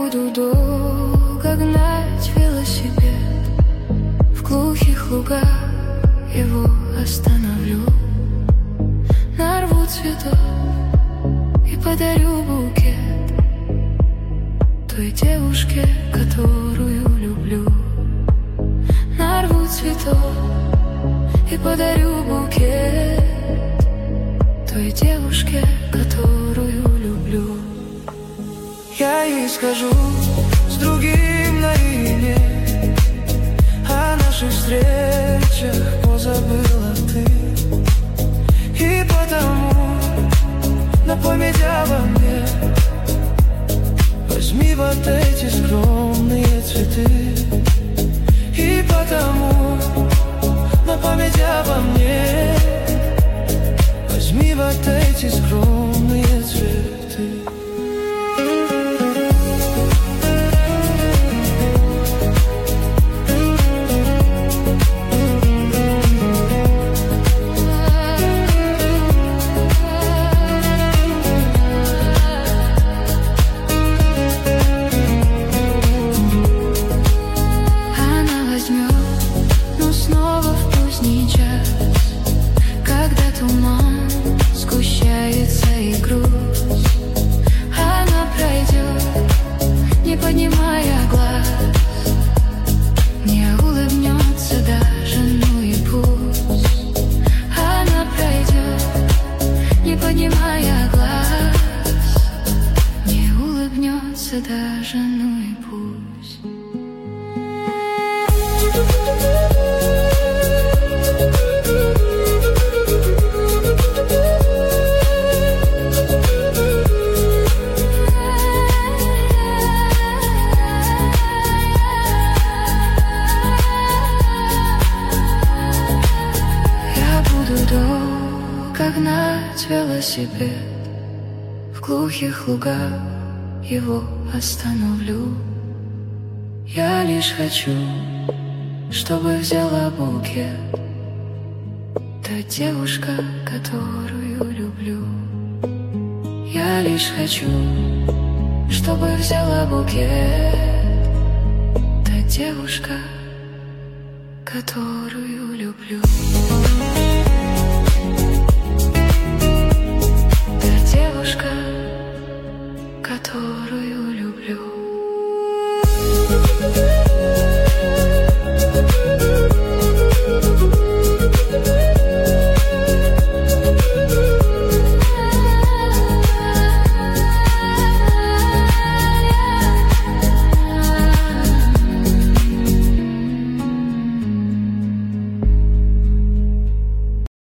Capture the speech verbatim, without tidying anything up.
буду долго гнать велосипед, в глухих лугах его остановлю. Нарву цветов и подарю букет той девушке, которую люблю. Нарву цветов и подарю букет той девушке, которую люблю. Я ей скажу с другим наедине о наших встречах позабыла ты, и потому на память обо мне возьми вот эти скромные цветы. И потому на память обо мне возьми вот эти скромные цветы. Даже ну и пусть. Я буду долго гнать велосипед, в глухих лугах его остановлю. Я лишь хочу, чтобы взяла букет та девушка, которую люблю. Я лишь хочу, чтобы взяла букет та девушка, которую люблю.